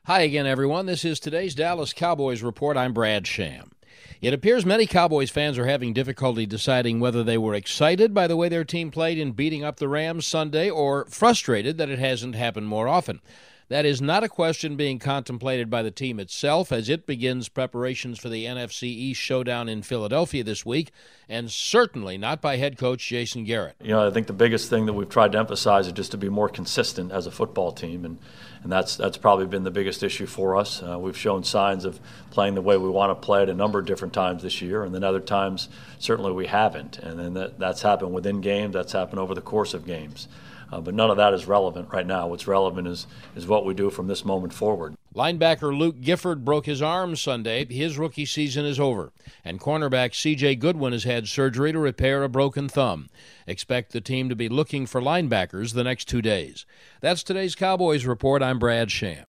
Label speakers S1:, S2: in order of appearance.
S1: Hi again, everyone. This is today's Dallas Cowboys Report. I'm Brad Sham. It appears many Cowboys fans are having difficulty deciding whether they were excited by the way their team played in beating up the Rams Sunday or frustrated that it hasn't happened more often. That is not a question being contemplated by the team itself as it begins preparations for the NFC East showdown in Philadelphia this week, and certainly not by head coach Jason Garrett.
S2: I think the biggest thing that we've tried to emphasize is just to be more consistent as a football team, and that's probably been the biggest issue for us. We've shown signs of playing the way we want to play at a number of different times this year, and then other times certainly we haven't. And then that's happened within games, that's happened over the course of games. But none of that is relevant right now. What's relevant is what we do from this moment forward.
S1: Linebacker Luke Gifford broke his arm Sunday. His rookie season is over. And cornerback C.J. Goodwin has had surgery to repair a broken thumb. Expect the team to be looking for linebackers the next 2 days. That's today's Cowboys Report. I'm Brad Sham.